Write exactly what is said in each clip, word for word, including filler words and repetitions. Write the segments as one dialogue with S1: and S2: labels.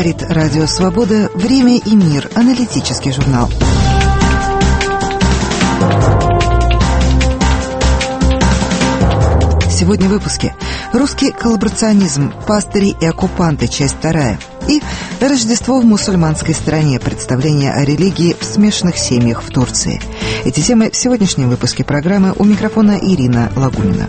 S1: Говорит Радио Свобода. Время и мир. Аналитический журнал. Сегодня в выпуске. Русский коллаборационизм, пастыри и оккупанты, часть вторая. И Рождество в мусульманской стране, представление о религии в смешанных семьях в Турции. Эти темы в сегодняшнем выпуске программы. У микрофона Ирина Лагунина.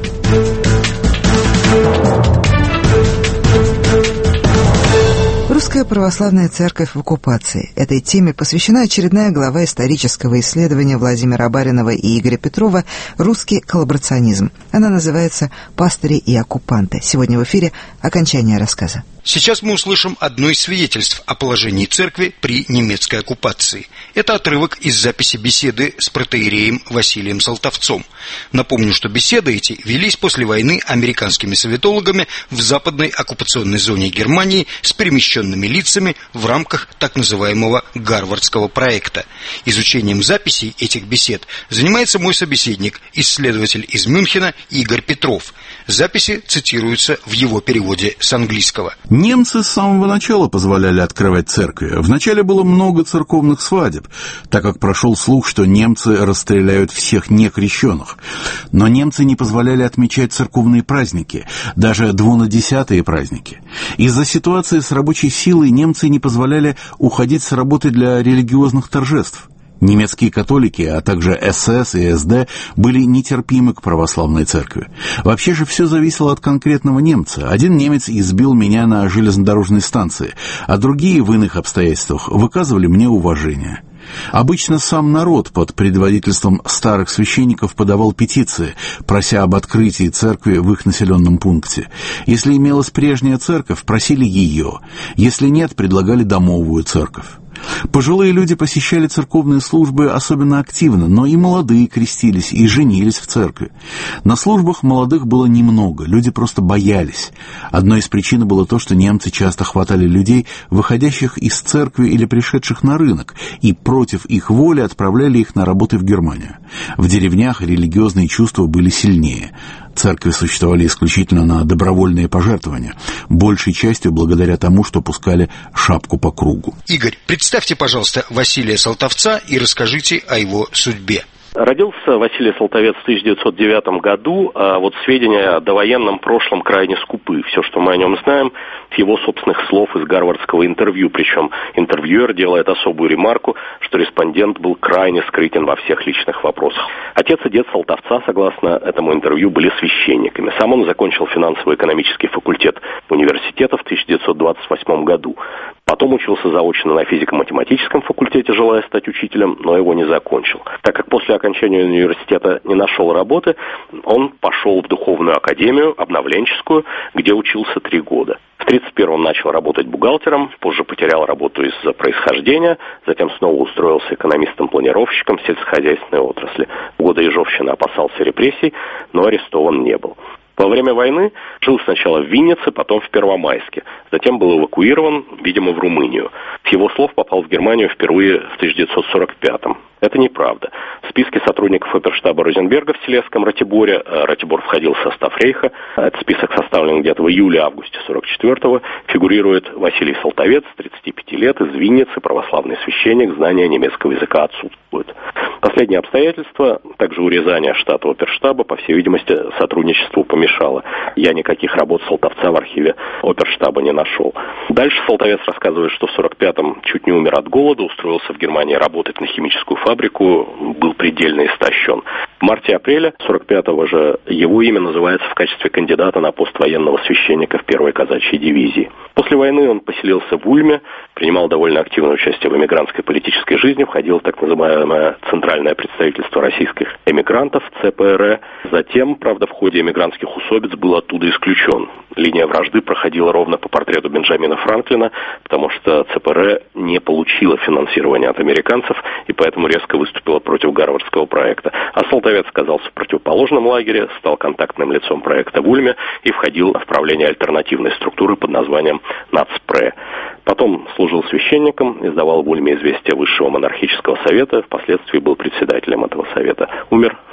S1: Русская православная церковь в оккупации. Этой теме посвящена очередная глава исторического исследования Владимира Баринова и Игоря Петрова «Русский коллаборационизм». Она называется «Пастыри и оккупанты». Сегодня в эфире окончание рассказа.
S2: Сейчас мы услышим одно из свидетельств о положении церкви при немецкой оккупации. Это отрывок из записи беседы с протоиереем Василием Салтовцом. Напомню, что беседы эти велись после войны американскими советологами в западной оккупационной зоне Германии с перемещенными лицами в рамках так называемого Гарвардского проекта. Изучением записей этих бесед занимается мой собеседник, исследователь из Мюнхена Игорь Петров. Записи цитируются в его переводе с английского.
S3: Немцы с самого начала позволяли открывать церкви. Вначале было много церковных свадеб, так как прошел слух, что немцы расстреляют всех некрещенных. Но немцы не позволяли отмечать церковные праздники, даже двунадесятые праздники. Из-за ситуации с рабочей силой немцы не позволяли уходить с работы для религиозных торжеств. Немецкие католики, а также эс эс и эс дэ были нетерпимы к православной церкви. Вообще же все зависело от конкретного немца. Один немец избил меня на железнодорожной станции, а другие в иных обстоятельствах выказывали мне уважение. Обычно сам народ под предводительством старых священников подавал петиции, прося об открытии церкви в их населенном пункте. Если имелась прежняя церковь, просили ее. Если нет, предлагали домовую церковь. Пожилые люди посещали церковные службы особенно активно, но и молодые крестились и женились в церкви. На службах молодых было немного, люди просто боялись. Одной из причин было то, что немцы часто хватали людей, выходящих из церкви или пришедших на рынок, и против их воли отправляли их на работы в Германию. В деревнях религиозные чувства были сильнее. Церкви существовали исключительно на добровольные пожертвования, большей частью благодаря тому, что пускали шапку по кругу.
S2: Игорь, представьте, пожалуйста, Василия Салтовца и расскажите о его судьбе.
S4: Родился Василий Салтовец в тысяча девятьсот девятом году, а вот сведения о довоенном прошлом крайне скупы. Все, что мы о нем знаем, с его собственных слов из гарвардского интервью. Причем интервьюер делает особую ремарку, что респондент был крайне скрытен во всех личных вопросах. Отец и дед Салтовца, согласно этому интервью, были священниками. Сам он закончил финансово-экономический факультет университета в тысяча девятьсот двадцать восьмом году. Потом учился заочно на физико-математическом факультете, желая стать учителем, но его не закончил. Так как после окончания университета не нашел работы, он пошел в духовную академию, обновленческую, где учился три года. В тридцать первом начал работать бухгалтером, позже потерял работу из-за происхождения, затем снова устроился экономистом-планировщиком в сельскохозяйственной отрасли. В годы Ежовщины опасался репрессий, но арестован не был. Во время войны жил сначала в Виннице, потом в Первомайске. Затем был эвакуирован, видимо, в Румынию. С его слов попал в Германию впервые в тысяча девятьсот сорок пятом. Это неправда. В списке сотрудников оперштаба Розенберга в Силезском Ратиборе Ратибор входил в состав Рейха. Этот список составлен где-то в июле-августе сорок четвёртого. Фигурирует Василий Салтовец, тридцати пяти лет, из Винницы, православный священник, знания немецкого языка отсутствует. Последнее обстоятельство, также урезание штата оперштаба, по всей видимости, сотрудничеству помешало. Я никаких работ Салтовца в архиве оперштаба не нашел. Дальше Салтовец рассказывает, что в сорок пятом чуть не умер от голода, устроился в Германии работать на химическую фабрику, был предельно истощен. В марте-апреле сорок пятого же его имя называется в качестве кандидата на пост военного священника в первой казачьей дивизии. После войны он поселился в Ульме, принимал довольно активное участие в эмигрантской политической жизни, входил в так называемое Центральное представительство российских эмигрантов, цэ пэ эр э. Затем, правда, в ходе эмигрантских усобиц был оттуда исключен. Линия вражды проходила ровно по портрету Бенджамина Франклина, потому что цэ пэ эр э не получила финансирования от американцев и поэтому резко выступила против Гарвардского проекта. А Салтовец оказался в противоположном лагере, стал контактным лицом проекта в Ульме и входил в правление альтернативной структуры под названием НАЦПРЭ. Потом служил священником, издавал в Ульме известия Высшего монархического совета, впоследствии был председателем этого совета. Умер в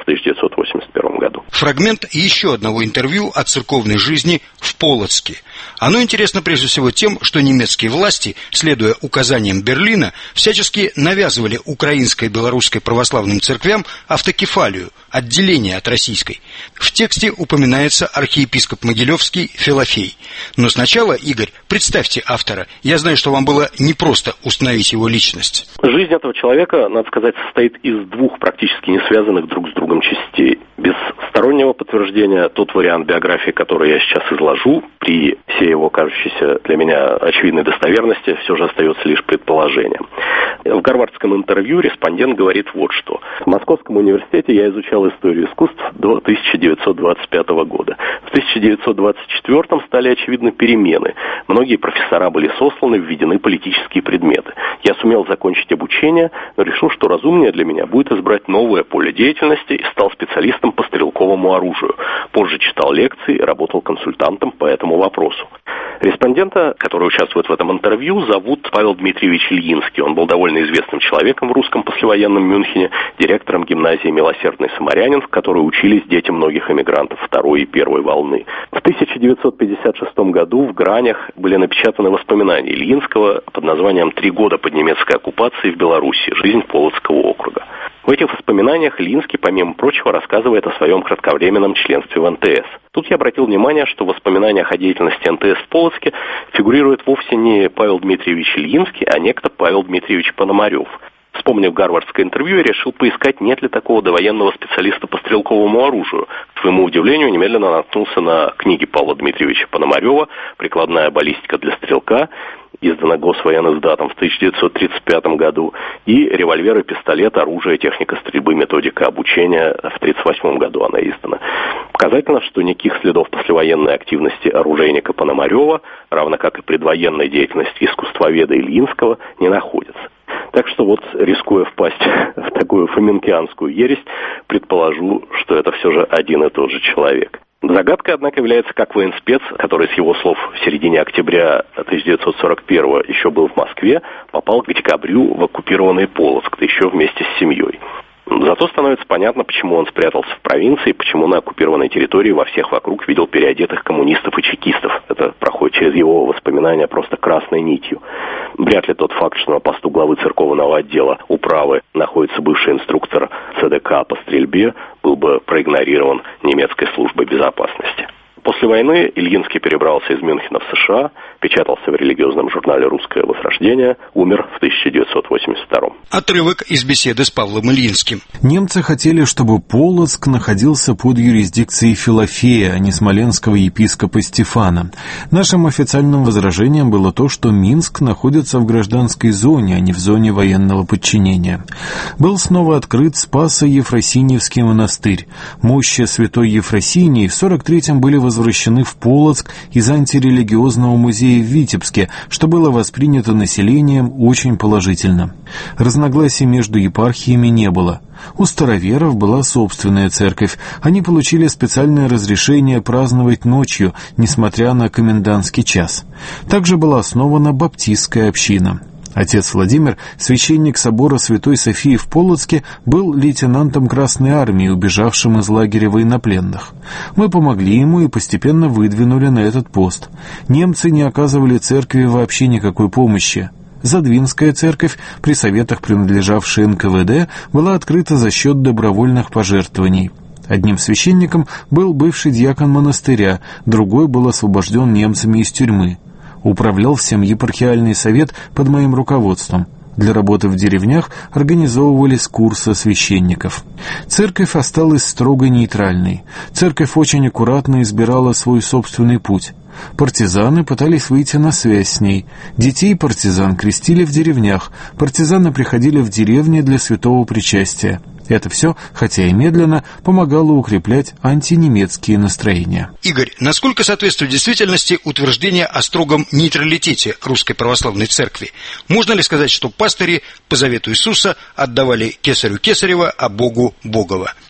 S4: тысяча девятьсот восемьдесят первом году.
S2: Фрагмент еще одного интервью о церковной жизни в Полоцке. Оно интересно прежде всего тем, что немецкие власти, следуя указаниям Берлина, всячески навязывали украинской и белорусской православным церквям автокефалию, отделение от российской. В тексте упоминается архиепископ Могилевский Филофей. Но сначала, Игорь, представьте автора. Я знаю, что вам было непросто установить его личность.
S4: Жизнь этого человека, надо сказать, состоит из двух практически не связанных друг с другом частей. Без стороннего подтверждения тот вариант биографии, который я сейчас изложу, при всей его кажущейся для меня очевидной достоверности, все же остается лишь предположением. В гарвардском интервью респондент говорит вот что. В Московском университете я изучал историю искусств до тысяча девятьсот двадцать пятого года. В тысяча девятьсот двадцать четвёртом стали очевидны перемены. Многие профессора были сосланы, введены политические предметы. Я сумел закончить обучение, но решил, что разумнее для меня будет избрать новое поле деятельности и стал специалистом по стрелковому оружию. Позже читал лекции и работал консультантом по этому вопросу. Респондента, который участвует в этом интервью, зовут Павел Дмитриевич Ильинский. Он был довольно известным человеком в русском послевоенном Мюнхене, директором гимназии «Милосердный самарянин», в которой учились дети многих эмигрантов второй и первой волны. В тысяча девятьсот пятьдесят шестом году в «Гранях» были напечатаны воспоминания Ильинского под названием «Три года под немецкой оккупацией в Беларуси. Жизнь Полоцкого округа». В этих воспоминаниях Ильинский, помимо прочего, рассказывает о своем кратковременном членстве в эн тэ эс. Тут я обратил внимание, что в воспоминаниях о деятельности эн тэ эс в Полоцке фигурирует вовсе не Павел Дмитриевич Ильинский, а некто Павел Дмитриевич Пономарев. Вспомнив гарвардское интервью, я решил поискать, нет ли такого довоенного специалиста по стрелковому оружию. К своему удивлению, немедленно наткнулся на книги Павла Дмитриевича Пономарева «Прикладная баллистика для стрелка», издана Госвоенноиздатом в тысяча девятьсот тридцать пятом году, и «Револьвер и пистолет. Оружие, техника стрельбы, методика обучения» в тридцать восьмом году она издана. Показательно, что никаких следов послевоенной активности оружейника Пономарева, равно как и предвоенной деятельности искусствоведа Ильинского, не находится. Так что вот, рискуя впасть в такую фоменкианскую ересь, предположу, что это все же один и тот же человек. Загадкой, однако, является, как военспец, который, с его слов, в середине октября тысяча девятьсот сорок первого еще был в Москве, попал к декабрю в оккупированный Полоцк, да еще вместе с семьей. Зато становится понятно, почему он спрятался в провинции, почему на оккупированной территории во всех вокруг видел переодетых коммунистов и чекистов. Это проходит через его воспоминания просто красной нитью. Вряд ли тот факт, что на посту главы церковного отдела управы находится бывший инструктор цэ дэ ка по стрельбе, был бы проигнорирован немецкой службой безопасности. После войны Ильинский перебрался из Мюнхена в США, печатался в религиозном журнале «Русское возрождение», умер в тысяча девятьсот восемьдесят втором.
S2: Отрывок из беседы с Павлом Ильинским.
S3: Немцы хотели, чтобы Полоцк находился под юрисдикцией Филофея, а не смоленского епископа Стефана. Нашим официальным возражением было то, что Минск находится в гражданской зоне, а не в зоне военного подчинения. Был снова открыт Спасо-Ефросиньевский монастырь. Мощи святой Ефросинии в сорок третьем были возвращены в Полоцк из антирелигиозного музея в Витебске, что было воспринято населением очень положительно. Разногласий между епархиями не было. У староверов была собственная церковь. Они получили специальное разрешение праздновать ночью, несмотря на комендантский час. Также была основана баптистская община. Отец Владимир, священник собора Святой Софии в Полоцке, был лейтенантом Красной Армии, убежавшим из лагеря военнопленных. Мы помогли ему и постепенно выдвинули на этот пост. Немцы не оказывали церкви вообще никакой помощи. Задвинская церковь, при советах принадлежавшая эн ка вэ дэ, была открыта за счет добровольных пожертвований. Одним священником был бывший диакон монастыря, другой был освобожден немцами из тюрьмы. Управлял всем епархиальный совет под моим руководством. Для работы в деревнях организовывались курсы священников. Церковь осталась строго нейтральной. Церковь очень аккуратно избирала свой собственный путь. Партизаны пытались выйти на связь с ней. Детей партизан крестили в деревнях. Партизаны приходили в деревни для святого причастия. Это все, хотя и медленно, помогало укреплять антинемецкие настроения.
S2: Игорь, насколько соответствует действительности утверждение о строгом нейтралитете Русской Православной Церкви? Можно ли сказать, что пастыри по завету Иисуса отдавали кесарю Кесарева, а Богу Богова?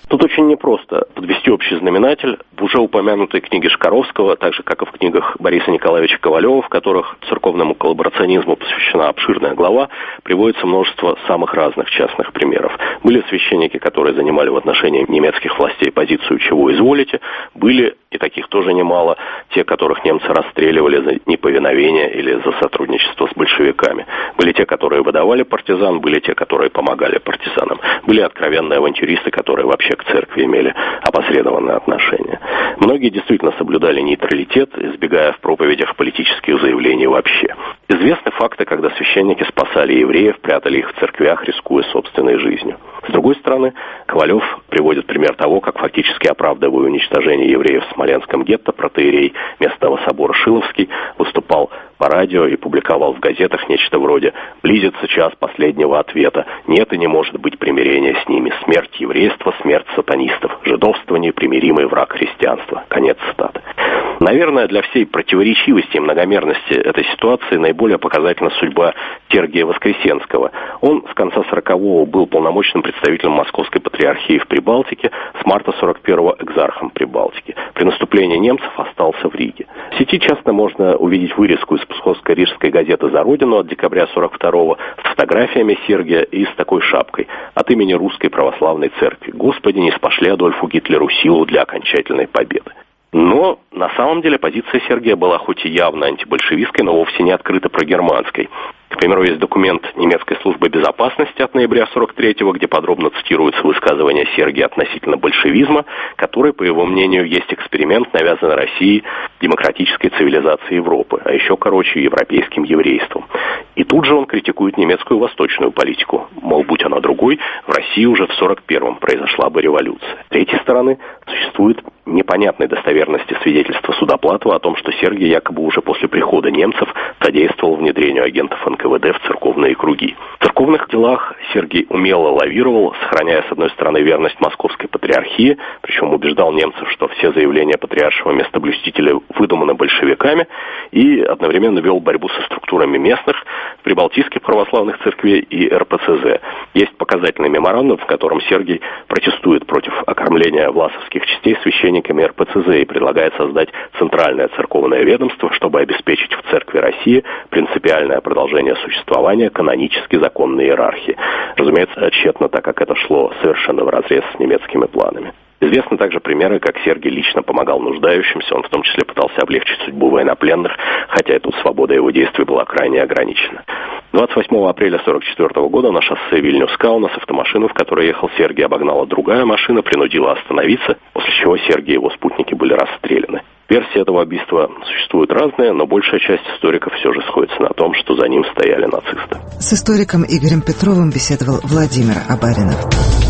S4: Тут очень непросто подвести общий знаменатель. В уже упомянутой книге Шкаровского, так же, как и в книгах Бориса Николаевича Ковалева, в которых церковному коллаборационизму посвящена обширная глава, приводится множество самых разных частных примеров. Были священники, которые занимали в отношении немецких властей позицию «чего изволите», были, и таких тоже немало, те, которых немцы расстреливали за неповиновение или за сотрудничество с большевиками. Были те, которые выдавали партизан, были те, которые помогали партизанам. Были откровенные авантюристы, которые вообще к церкви имели опосредованное отношение. Многие действительно соблюдали нейтралитет, избегая в проповедях политических заявлений вообще. Известны факты, когда священники спасали евреев, прятали их в церквях, рискуя собственной жизнью. С другой стороны, Ковалев приводит пример того, как фактически оправдывая уничтожение евреев в Смоленском гетто, протоиерей местного собора Шиловский выступал по радио и публиковал в газетах нечто вроде «Близится час последнего ответа. Нет и не может быть примирения с ними. Смерть еврейства, смерть сатанистов. Жидовство – непримиримый враг христианства». Конец цитаты. Наверное, для всей противоречивости и многомерности этой ситуации наиболее показательна судьба Сергия Воскресенского. Он с конца сорокового был полномочным представителем Московской патриархии в Прибалтике, с марта сорок первого экзархом Прибалтики. При наступлении немцев остался в Риге. В сети часто можно увидеть вырезку из Псковской рижской газеты «За Родину» от декабря сорок второго с фотографиями Сергия и с такой шапкой от имени Русской Православной Церкви. «Господи, не спошли Адольфу Гитлеру силу для окончательной победы». Но на самом деле позиция Сергия была хоть и явно антибольшевистской, но вовсе не открыто прогерманской. К примеру, есть документ немецкой службы безопасности от ноября сорок третьего, где подробно цитируется высказывание Сергия относительно большевизма, который, по его мнению, есть эксперимент, навязанный России демократической цивилизации Европы, а еще, короче, европейским еврейством. И тут же он критикует немецкую восточную политику. Мол, будь она другой, в России уже в сорок первом произошла бы революция. С третьей стороны, существует непонятной достоверности свидетельства Судоплатова о том, что Сергий якобы уже после прихода немцев содействовал внедрению агентов эн ка вэ дэ в церковные круги. В церковных делах Сергий умело лавировал, сохраняя, с одной стороны, верность Московской патриархии, причем убеждал немцев, что все заявления патриаршего местоблюстителя выдуманы большевиками, и одновременно вел борьбу со структурами местных, прибалтийских православных церквей и эр пэ цэ зэ. Есть показательный меморандум, в котором Сергий протестует против окормления власовских частей священниками эр пэ цэ зэ и предлагает создать центральное церковное ведомство, чтобы обеспечить в Церкви России принципиальное продолжение существования канонически законной иерархии. Разумеется, тщетно, так как это шло совершенно вразрез с немецкими планами. Известны также примеры, как Сергий лично помогал нуждающимся, он в том числе пытался облегчить судьбу военнопленных, хотя и тут свобода его действий была крайне ограничена. двадцать восьмого апреля сорок четвертого года на шоссе Вильнюс-Каунас автомашину, в которой ехал Сергий, обогнала другая машина, принудила остановиться, после чего Сергий и его спутники были расстреляны. Версии этого убийства существуют разные, но большая часть историков все же сходится на том, что за ним стояли нацисты.
S1: С историком Игорем Петровым беседовал Владимир Абаринов.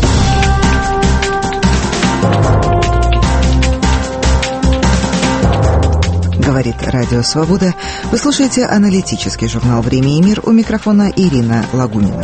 S1: Говорит Радио Свобода. Вы слушаете аналитический журнал «Время и мир». У микрофона Ирина Лагунина.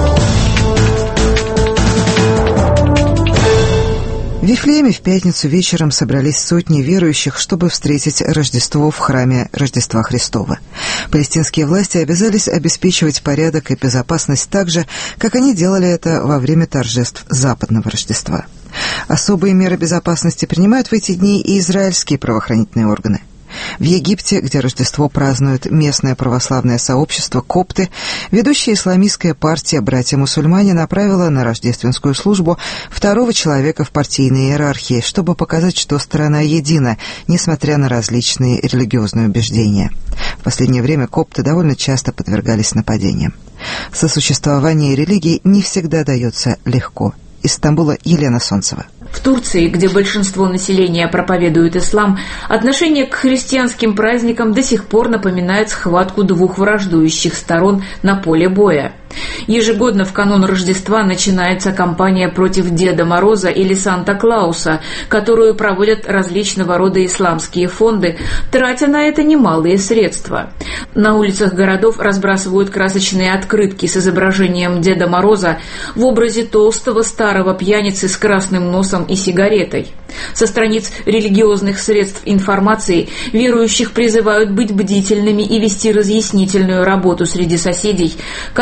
S1: В Вифлееме в пятницу вечером собрались сотни верующих, чтобы встретить Рождество в храме Рождества Христова. Палестинские власти обязались обеспечивать порядок и безопасность так же, как они делали это во время торжеств Западного Рождества. Особые меры безопасности принимают в эти дни и израильские правоохранительные органы. В Египте, где Рождество празднует местное православное сообщество копты, ведущая исламистская партия «Братья-мусульмане» направила на рождественскую службу второго человека в партийной иерархии, чтобы показать, что страна едина, несмотря на различные религиозные убеждения. В последнее время копты довольно часто подвергались нападениям. Сосуществование религий не всегда дается легко. Из Стамбула Елена Солнцева.
S5: В Турции, где большинство населения проповедует ислам, отношение к христианским праздникам до сих пор напоминает схватку двух враждующих сторон на поле боя. Ежегодно в канун Рождества начинается кампания против Деда Мороза или Санта-Клауса, которую проводят различного рода исламские фонды, тратя на это немалые средства. На улицах городов разбрасывают красочные открытки с изображением Деда Мороза в образе толстого старого пьяницы с красным носом и сигаретой. Со страниц религиозных средств информации верующих призывают быть бдительными и вести разъяснительную работу среди соседей, которые в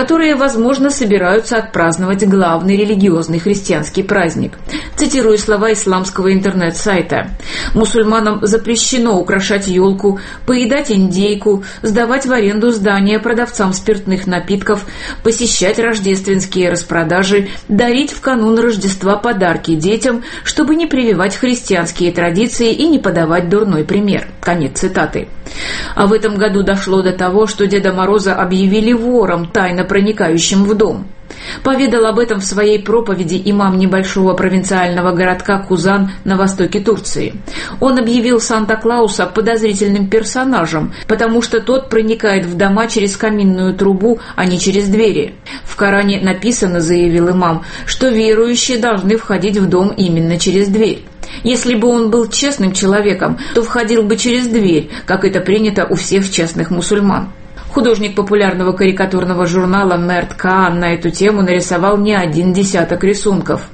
S5: возможно, собираются отпраздновать главный религиозный христианский праздник. Цитирую слова исламского интернет-сайта. Мусульманам запрещено украшать елку, поедать индейку, сдавать в аренду здания продавцам спиртных напитков, посещать рождественские распродажи, дарить в канун Рождества подарки детям, чтобы не прививать христианские традиции и не подавать дурной пример. Конец цитаты. А в этом году дошло до того, что Деда Мороза объявили вором, тайно проникающим в дом. Поведал об этом в своей проповеди имам небольшого провинциального городка Кузан на востоке Турции. Он объявил Санта-Клауса подозрительным персонажем, потому что тот проникает в дома через каминную трубу, а не через двери. В Коране написано, заявил имам, что верующие должны входить в дом именно через дверь. Если бы он был честным человеком, то входил бы через дверь, как это принято у всех честных мусульман. Художник популярного карикатурного журнала Мерт Каан на эту тему нарисовал не один десяток рисунков.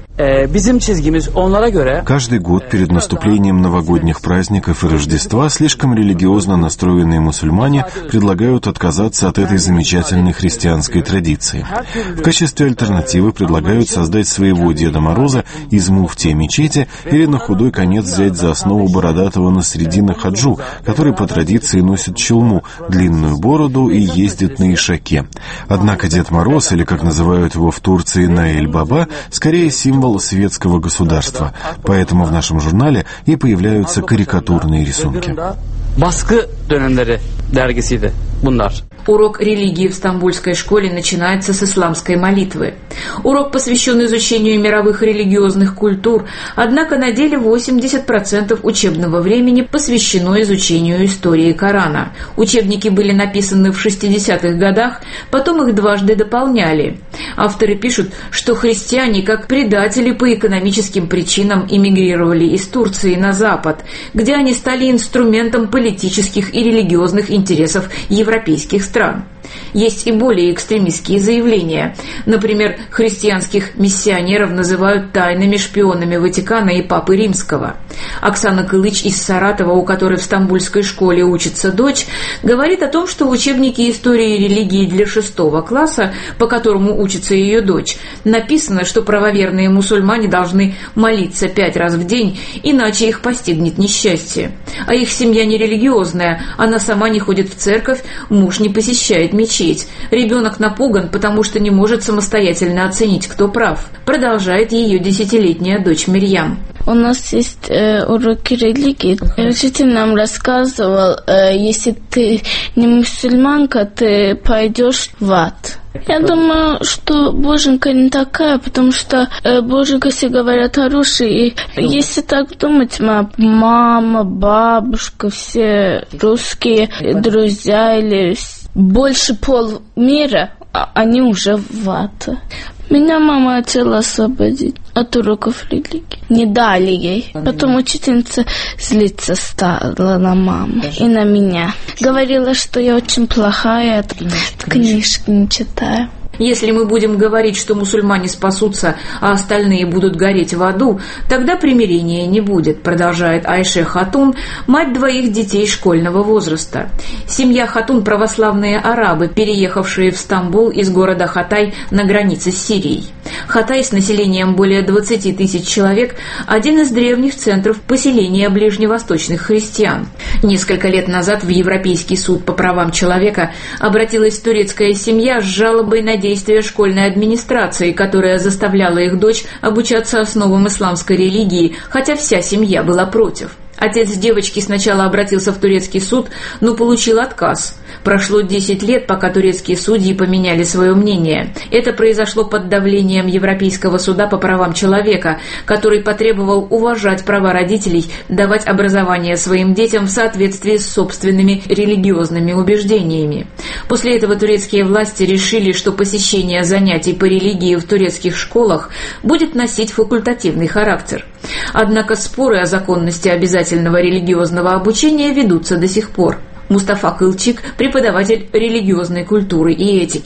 S6: Каждый год перед наступлением новогодних праздников и Рождества слишком религиозно настроенные мусульмане предлагают отказаться от этой замечательной христианской традиции. В качестве альтернативы предлагают создать своего Деда Мороза из муфтия мечети или на худой конец взять за основу бородатого Насреддина Хаджу, который по традиции носит чулму, длинную бороду и ездит на ишаке. Однако Дед Мороз, или как называют его в Турции Наэль-Баба, скорее символ светского государства, поэтому в нашем журнале и появляются карикатурные рисунки.
S5: Урок религии в стамбульской школе начинается с исламской молитвы. Урок посвящен изучению мировых религиозных культур, однако на деле восемьдесят процентов учебного времени посвящено изучению истории Корана. Учебники были написаны в шестидесятых годах, потом их дважды дополняли. Авторы пишут, что христиане, как предатели по экономическим причинам, эмигрировали из Турции на Запад, где они стали инструментом политических и религиозных интересов европейских стран. Есть и более экстремистские заявления. Например, христианских миссионеров называют тайными шпионами Ватикана и Папы Римского. Оксана Кылыч из Саратова, у которой в стамбульской школе учится дочь, говорит о том, что в учебнике истории религии для шестого класса, по которому учится ее дочь, написано, что правоверные мусульмане должны молиться пять раз в день, иначе их постигнет несчастье. А их семья не религиозная, она сама не ходит в церковь, муж не посещает мечеть. Ребенок напуган, потому что не может самостоятельно оценить, кто прав. Продолжает ее десятилетняя дочь Мирьям.
S7: У нас есть э, уроки религии. Учитель нам рассказывал, э, если ты не мусульманка, ты пойдешь в ад. Я думаю, что Боженька не такая, потому что э, Боженька все говорят хорошие. И если так думать, моя мама, бабушка, все русские друзья или больше полмира, они уже в ад. Меня мама хотела освободить от уроков религии. Не дали ей. Потом учительница злиться стала на маму и на меня. Говорила, что я очень плохая, книжки не читаю.
S5: Если мы будем говорить, что мусульмане спасутся, а остальные будут гореть в аду, тогда примирения не будет, продолжает Айше Хатун, мать двоих детей школьного возраста. Семья Хатун – православные арабы, переехавшие в Стамбул из города Хатай на границе с Сирией. Хатай с населением более двадцати тысяч человек – один из древних центров поселения ближневосточных христиан. Несколько лет назад в Европейский суд по правам человека обратилась турецкая семья с жалобой на действия школьной администрации, которая заставляла их дочь обучаться основам исламской религии, хотя вся семья была против. Отец девочки сначала обратился в турецкий суд, но получил отказ. Прошло десять лет, пока турецкие судьи поменяли свое мнение. Это произошло под давлением Европейского суда по правам человека, который потребовал уважать права родителей, давать образование своим детям в соответствии с собственными религиозными убеждениями. После этого турецкие власти решили, что посещение занятий по религии в турецких школах будет носить факультативный характер. Однако споры о законности обязательного религиозного обучения ведутся до сих пор. Мустафа Кылчик – преподаватель религиозной культуры и этики.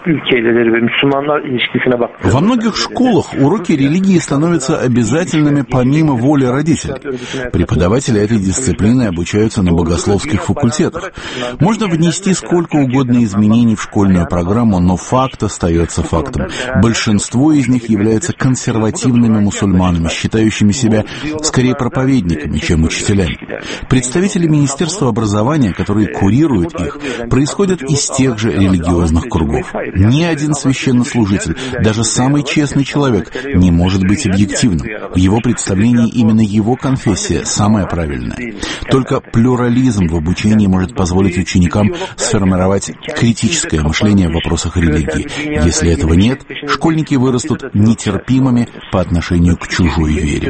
S3: Во многих школах уроки религии становятся обязательными помимо воли родителей. Преподаватели этой дисциплины обучаются на богословских факультетах. Можно внести сколько угодно изменений в школьную программу, но факт остается фактом. Большинство из них являются консервативными мусульманами, считающими себя скорее проповедниками, чем учителями. Представители Министерства образования, которые курируют их, происходят из тех же религиозных кругов. Ни один священнослужитель, даже самый честный человек, не может быть объективным. В его представлении именно его конфессия самая правильная. Только плюрализм в обучении может позволить ученикам сформировать критическое мышление в вопросах религии. Если этого нет, школьники вырастут нетерпимыми по отношению к чужой вере.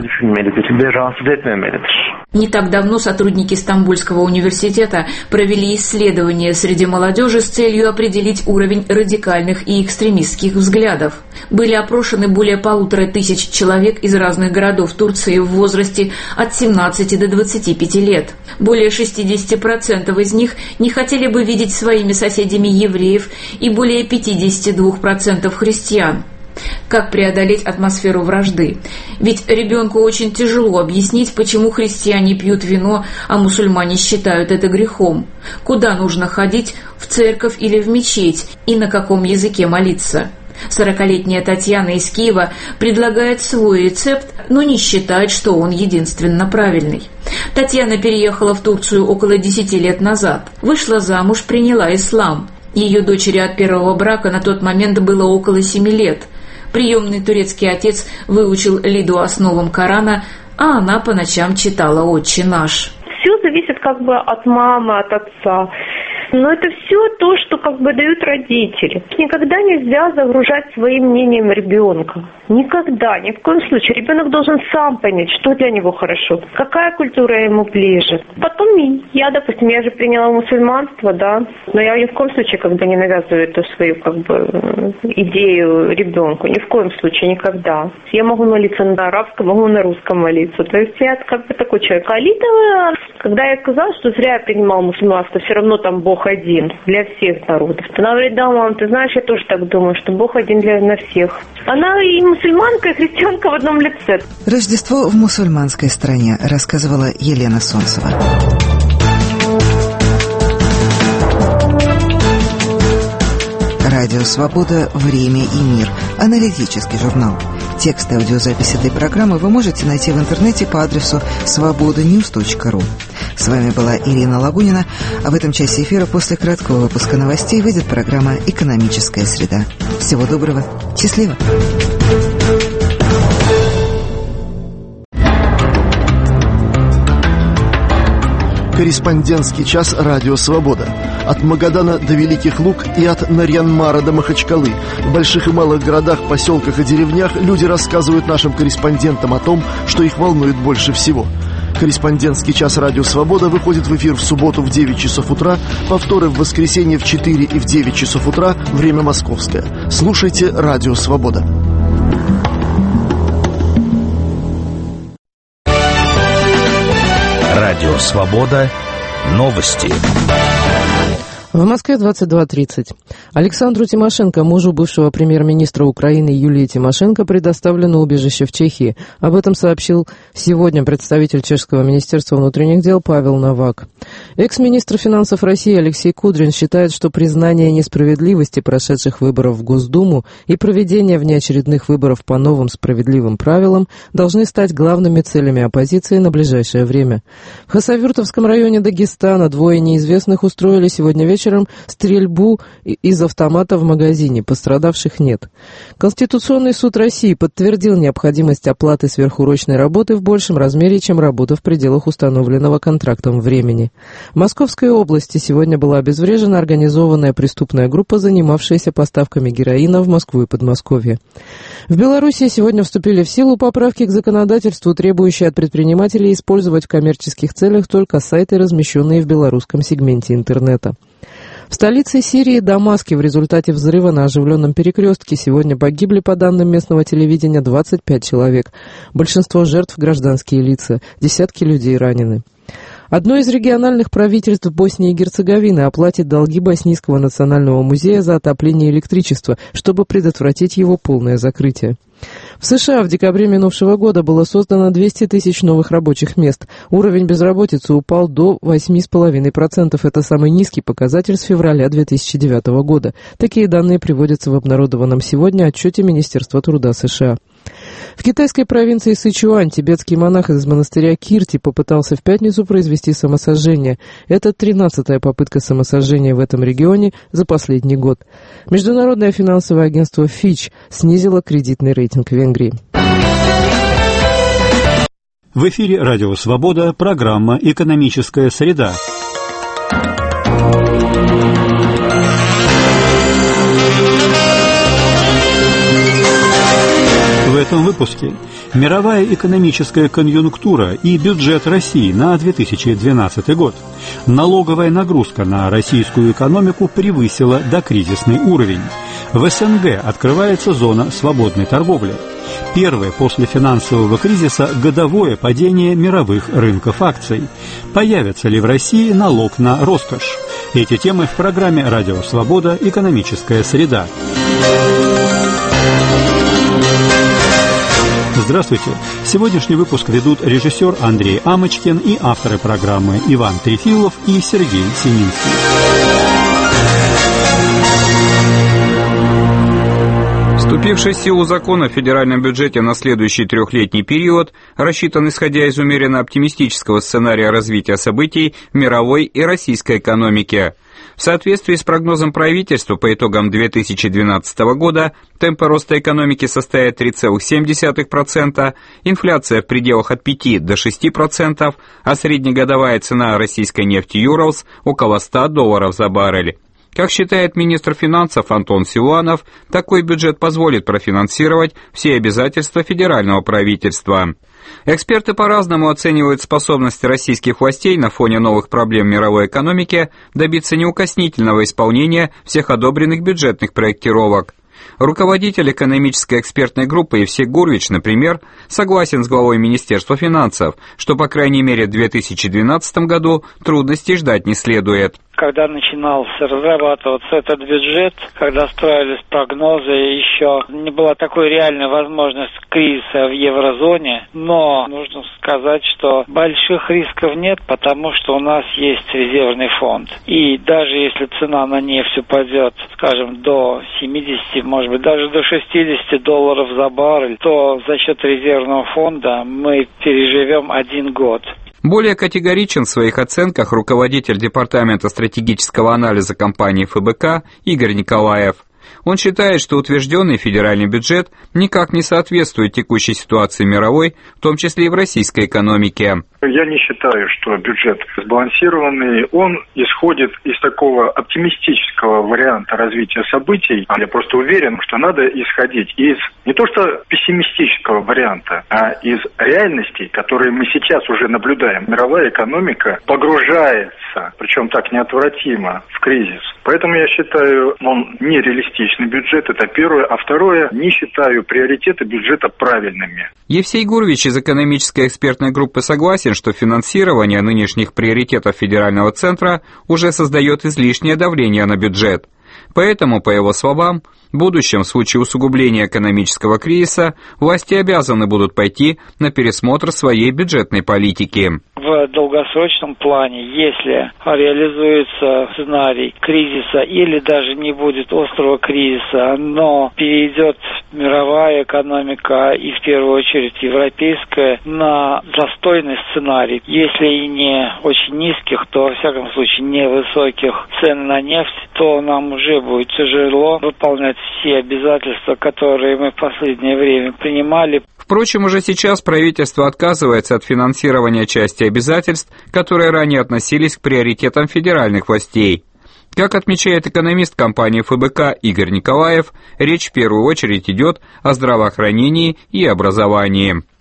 S5: Не так давно сотрудники Стамбульского университета провели исследование среди молодежи с целью определить уровень радикальных и экстремистских взглядов. Были опрошены более полутора тысяч человек из разных городов Турции в возрасте от семнадцати до двадцати пяти лет. Более шестьдесят процентов из них не хотели бы видеть своими соседями евреев и более пятьдесят два процента христиан. Как преодолеть атмосферу вражды? Ведь ребенку очень тяжело объяснить, почему христиане пьют вино, а мусульмане считают это грехом. Куда нужно ходить, в церковь или в мечеть, и на каком языке молиться? Сорокалетняя Татьяна из Киева предлагает свой рецепт, но не считает, что он единственно правильный. Татьяна переехала в Турцию около десяти лет назад. Вышла замуж, приняла ислам. Ее дочери от первого брака на тот момент было около семи лет. Приемный турецкий отец выучил Лиду основам Корана, а она по ночам читала «Отче наш».
S8: Все зависит как бы от мамы, от отца. Но это все то, что как бы дают родители. Никогда нельзя загружать своим мнением ребенка. Никогда, ни в коем случае. Ребенок должен сам понять, что для него хорошо, какая культура ему ближе. Потом я, допустим, я же приняла мусульманство, да, но я ни в коем случае как бы не навязываю эту свою как бы идею ребенку. Ни в коем случае, никогда. Я могу молиться на арабском, могу на русском молиться. То есть я как бы такой человек. А Лида, когда я сказала, что зря я принимала мусульманство, все равно там Бог один для всех народов. Она говорит: да, мам, ты знаешь, я тоже так думаю, что Бог один для на всех. Она и мусульманка, и христианка в одном лице.
S1: Рождество в мусульманской стране, рассказывала Елена Солнцева. Радио «Свобода. Время и мир». Аналитический журнал. Текст и аудиозапись этой программы вы можете найти в интернете по адресу свобода ньюс точка ру. С вами была Ирина Лагунина, а в этом часе эфира после краткого выпуска новостей выйдет программа «Экономическая среда». Всего доброго. Счастливо.
S9: Корреспондентский час «Радио Свобода». От Магадана до Великих Луг и от Нарьян-Мара до Махачкалы. В больших и малых городах, поселках и деревнях люди рассказывают нашим корреспондентам о том, что их волнует больше всего. Корреспондентский час «Радио Свобода» выходит в эфир в субботу в девять часов утра, повторы в воскресенье в четыре и в девять часов утра, время московское. Слушайте «Радио Свобода».
S10: Радио «Свобода». Новости.
S11: В Москве двадцать два тридцать. Александру Тимошенко, мужу бывшего премьер-министра Украины Юлии Тимошенко, предоставлено убежище в Чехии. Об этом сообщил сегодня представитель Чешского министерства внутренних дел Павел Новак. Экс-министр финансов России Алексей Кудрин считает, что признание несправедливости прошедших выборов в Госдуму и проведение внеочередных выборов по новым справедливым правилам должны стать главными целями оппозиции на ближайшее время. В Хасавюртовском районе Дагестана двое неизвестных устроили сегодня вечером стрельбу из автомата в магазине. Пострадавших нет. Конституционный суд России подтвердил необходимость оплаты сверхурочной работы в большем размере, чем работа в пределах установленного контрактом времени. В Московской области сегодня была обезврежена организованная преступная группа, занимавшаяся поставками героина в Москву и Подмосковье. В Беларуси сегодня вступили в силу поправки к законодательству, требующие от предпринимателей использовать в коммерческих целях только сайты, размещенные в белорусском сегменте интернета. В столице Сирии, Дамаске, в результате взрыва на оживленном перекрестке сегодня погибли, по данным местного телевидения, двадцать пять человек. Большинство жертв – гражданские лица, десятки людей ранены. Одно из региональных правительств Боснии и Герцеговины оплатит долги Боснийского национального музея за отопление и электричество, чтобы предотвратить его полное закрытие. В США в декабре минувшего года было создано двести тысяч новых рабочих мест. Уровень безработицы упал до восемь целых пять десятых процента. Это самый низкий показатель с февраля две тысячи девятого года. Такие данные приводятся в обнародованном сегодня отчете Министерства труда США. В китайской провинции Сычуань тибетский монах из монастыря Кирти попытался в пятницу произвести самосожжение. Это тринадцатая попытка самосожжения в этом регионе за последний год. Международное финансовое агентство Fitch снизило кредитный рейтинг Венгрии.
S12: В эфире «Радио Свобода», программа «Экономическая среда». В этом выпуске мировая экономическая конъюнктура и бюджет России на две тысячи двенадцатый год. Налоговая нагрузка на российскую экономику превысила докризисный уровень. В СНГ открывается зона свободной торговли. Первое после финансового кризиса годовое падение мировых рынков акций. Появится ли в России налог на роскошь? Эти темы в программе «Радио Свобода. Экономическая среда». Здравствуйте! Сегодняшний выпуск ведут режиссер Андрей Амочкин и авторы программы Иван Трефилов и Сергей Сининский.
S13: Вступивший в силу закон о федеральном бюджете на следующий трехлетний период рассчитан исходя из умеренно оптимистического сценария развития событий в мировой и российской экономике. В соответствии с прогнозом правительства по итогам две тысячи двенадцатого года темпы роста экономики составят три целых семь десятых процента, инфляция в пределах от пяти до шести процентов, а среднегодовая цена российской нефти Юралс около ста долларов за баррель. Как считает министр финансов Антон Силуанов, такой бюджет позволит профинансировать все обязательства федерального правительства. Эксперты по-разному оценивают способность российских властей на фоне новых проблем мировой экономики добиться неукоснительного исполнения всех одобренных бюджетных проектировок. Руководитель экономической экспертной группы Евсей Гурвич, например, согласен с главой Министерства финансов, что, по крайней мере, в две тысячи двенадцатом году трудностей ждать не следует.
S14: Когда начинался разрабатываться этот бюджет, когда строились прогнозы, еще не была такой реальной возможности кризиса в еврозоне, но нужно сказать, что больших рисков нет, потому что у нас есть резервный фонд. И даже если цена на нефть упадет, скажем, до семидесяти, может быть, даже до шестидесяти долларов за баррель, то за счет резервного фонда мы переживем один год.
S13: Более категоричен в своих оценках руководитель Департамента стратегического анализа компании эф бэ ка Игорь Николаев. Он считает, что утвержденный федеральный бюджет никак не соответствует текущей ситуации мировой, в том числе и в российской экономике.
S15: Я не считаю, что бюджет сбалансированный. Он исходит из такого оптимистического варианта развития событий. Я просто уверен, что надо исходить из не то что пессимистического варианта, а из реальностей, которые мы сейчас уже наблюдаем. Мировая экономика погружается, причем так неотвратимо, в кризис. Поэтому я считаю, он нереалистичный бюджет, это первое. А второе, не считаю приоритеты бюджета правильными.
S13: Евсей Гурвич из экономической экспертной группы согласен, что финансирование нынешних приоритетов федерального центра уже создает излишнее давление на бюджет. Поэтому, по его словам, в будущем, в случае усугубления экономического кризиса, власти обязаны будут пойти на пересмотр своей бюджетной политики.
S14: В долгосрочном плане, если реализуется сценарий кризиса или даже не будет острого кризиса, но перейдет мировая экономика и в первую очередь европейская на застойный сценарий, если и не очень низких, то во всяком случае невысоких цен на нефть, то нам уже будет тяжело выполнять все обязательства, которые мы в последнее время принимали.
S13: Впрочем, уже сейчас правительство отказывается от финансирования части обязательств, которые ранее относились к приоритетам федеральных властей. Как отмечает экономист компании эф бэ ка Игорь Николаев, речь в первую очередь идет о здравоохранении и образовании.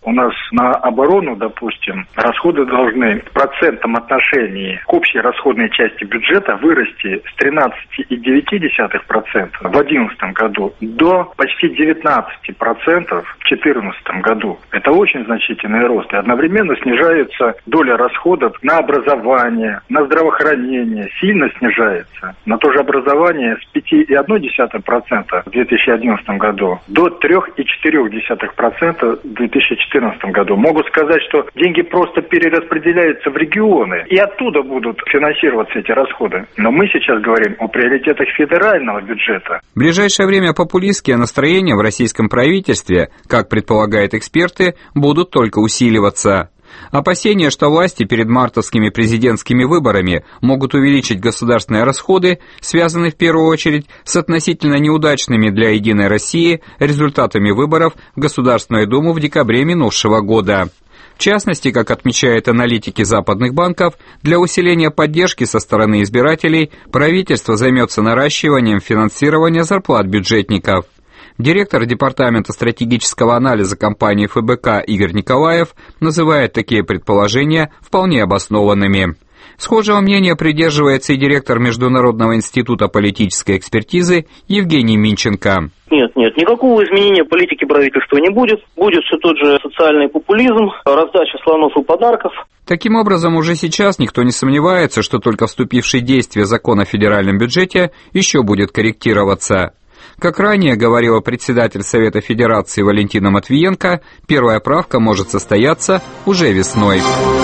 S15: У нас на оборону, допустим, расходы должны в процентном отношении к общей расходной части бюджета вырасти с тринадцати целых девяти десятых процента в две тысячи одиннадцатом году до почти девятнадцати процентов в две тысячи четырнадцатом году. Это очень значительный рост. И одновременно снижается доля расходов на образование, на здравоохранение. Сильно снижается. На то же образование с пяти целых одной десятой процента в две тысячи одиннадцатом году до трёх целых четырёх десятых процента в две тысячи четырнадцатом году. Могу сказать, что деньги просто перераспределяются в регионы, и оттуда будут финансироваться эти расходы. Но мы сейчас говорим о приоритетах федерального бюджета.
S13: В ближайшее время популистские настроения в российском правительстве, как предполагают эксперты, будут только усиливаться. Опасения, что власти перед мартовскими президентскими выборами могут увеличить государственные расходы, связаны в первую очередь с относительно неудачными для «Единой России» результатами выборов в Государственную Думу в декабре минувшего года. В частности, как отмечают аналитики западных банков, для усиления поддержки со стороны избирателей правительство займется наращиванием финансирования зарплат бюджетников. Директор Департамента стратегического анализа компании эф бэ ка Игорь Николаев называет такие предположения вполне обоснованными. Схожего мнения придерживается и директор Международного института политической экспертизы Евгений Минченко.
S16: Нет, нет, никакого изменения политики правительства не будет. Будет все тот же социальный популизм, раздача слонов и подарков.
S13: Таким образом, уже сейчас никто не сомневается, что только вступивший в действие закон о федеральном бюджете еще будет корректироваться. Как ранее говорила председатель Совета Федерации Валентина Матвиенко, первая правка может состояться уже весной.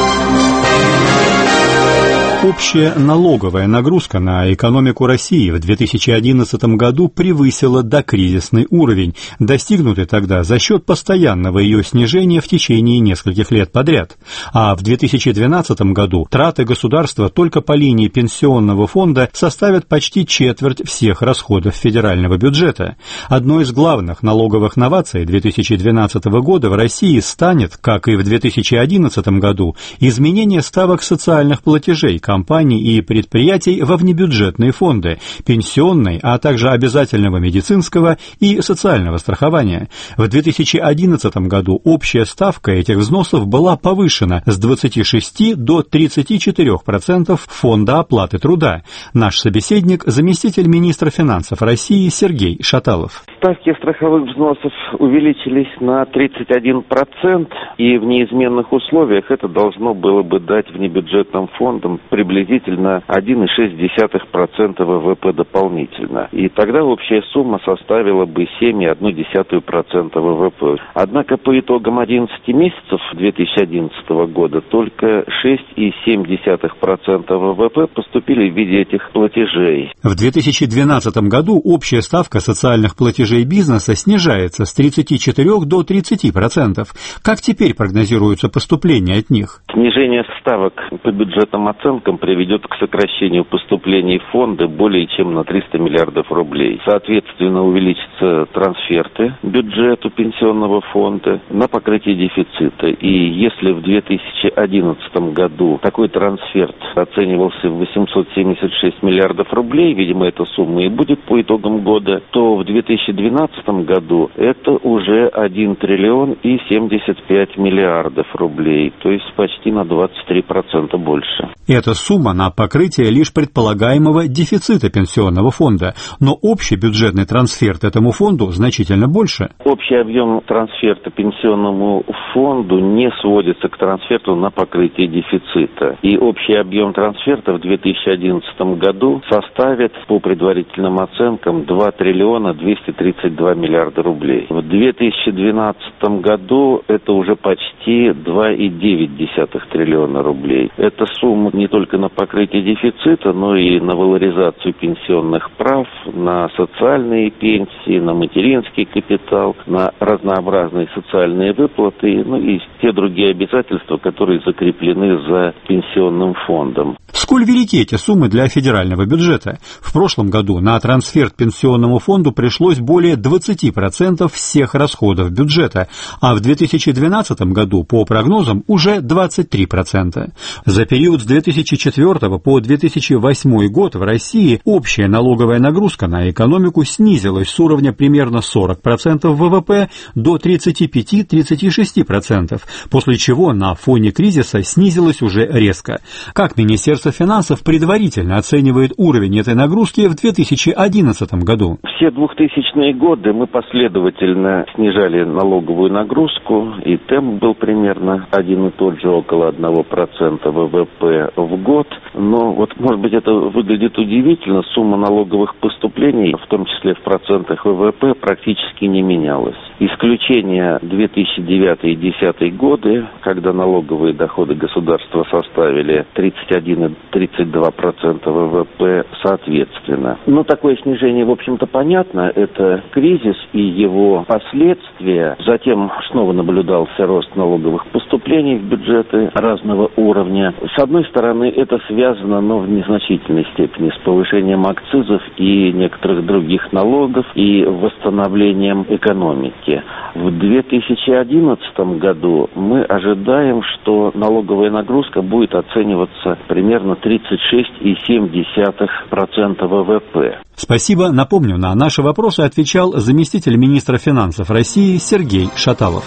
S12: Общая налоговая нагрузка на экономику России в две тысячи одиннадцатом году превысила докризисный уровень, достигнутый тогда за счет постоянного ее снижения в течение нескольких лет подряд. А в две тысячи двенадцатом году траты государства только по линии пенсионного фонда составят почти четверть всех расходов федерального бюджета. Одной из главных налоговых новаций две тысячи двенадцатого года в России станет, как и в две тысячи одиннадцатом году, изменение ставок социальных платежей компаний и предприятий во внебюджетные фонды, пенсионной, а также обязательного медицинского и социального страхования. В две тысячи одиннадцатом году общая ставка этих взносов была повышена с двадцати шести до тридцати четырёх процентов фонда оплаты труда. Наш собеседник – заместитель министра финансов России Сергей Шаталов.
S17: Ставки страховых взносов увеличились на тридцать один процент, и в неизменных условиях это должно было бы дать внебюджетным фондам приблизительно один целых шесть десятых процента вэ вэ пэ дополнительно. И тогда общая сумма составила бы семь целых одну десятую процента вэ вэ пэ. Однако по итогам одиннадцати месяцев две тысячи одиннадцатого года только шесть целых семь десятых процента вэ вэ пэ поступили в виде этих платежей.
S12: В две тысячи двенадцатом году общая ставка социальных платежей бизнеса снижается с тридцати четырёх до тридцати процентов. Как теперь прогнозируются поступления от них?
S17: Снижение ставок по бюджетным оценкам приведет к сокращению поступлений в фонды более чем на триста миллиардов рублей. Соответственно, увеличатся трансферты бюджету пенсионного фонда на покрытие дефицита. И если в две тысячи одиннадцатом году такой трансферт оценивался в восемьсот семьдесят шесть миллиардов рублей, видимо, эта сумма и будет по итогам года, то в две тысячи двенадцатом году это уже один триллион и семьдесят пять миллиардов рублей, то есть почти на двадцать три процента больше.
S12: Эта сумма на покрытие лишь предполагаемого дефицита пенсионного фонда, но общий бюджетный трансферт этому фонду значительно больше.
S17: Общий объем трансферта пенсионному фонду не сводится к трансферту на покрытие дефицита. И общий объем трансферта в две тысячи одиннадцатом году составит, по предварительным оценкам, два триллиона двести тридцать два миллиарда рублей. В две тысячи двенадцатом году это уже почти два целых девять десятых триллиона рублей. Эта сумма не только на покрытие дефицита, но и на валоризацию пенсионных прав, на социальные пенсии, на материнский капитал, на разнообразные социальные выплаты, ну и те другие обязательства, которые закреплены за пенсионным фондом.
S12: Сколь велики эти суммы для федерального бюджета? В прошлом году на трансфер к пенсионному фонду пришлось более двадцать процентов всех расходов бюджета, а в две тысячи двенадцатом году, по прогнозам, уже двадцать три процента. За период с две тысячи четвёртого по две тысячи восьмой год в России общая налоговая нагрузка на экономику снизилась с уровня примерно сорок процентов вэ вэ пэ до тридцать пять - тридцать шесть процентов, после чего на фоне кризиса снизилась уже резко. Как Министерство финансов предварительно оценивает уровень этой нагрузки в две тысячи одиннадцатом году?
S17: Все двухтысячные годы мы последовательно снижали налоговую нагрузку, и темп был примерно один и тот же, около одного процента вэ вэ пэ в год. Но вот, может быть, это выглядит удивительно, сумма налоговых поступлений, в том числе в процентах вэ вэ пэ, практически не менялась. Исключение две тысячи девятый и две тысячи десятый годы, когда налоговые доходы государства составили тридцать один и тридцать два процента вэ вэ пэ соответственно. Но такое снижение, в общем-то, понятно. Это кризис и его последствия. Затем снова наблюдался рост налоговых поступлений в бюджеты разного уровня. С одной стороны, это связано, но в незначительной степени, с повышением акцизов и некоторых других налогов и восстановлением экономики. В две тысячи одиннадцатом году мы ожидаем, что налоговая нагрузка будет оцениваться примерно тридцать шесть и семь десятых процента вэ вэ пэ.
S12: Спасибо. Напомню, на наши вопросы отвечал заместитель министра финансов России Сергей Шаталов.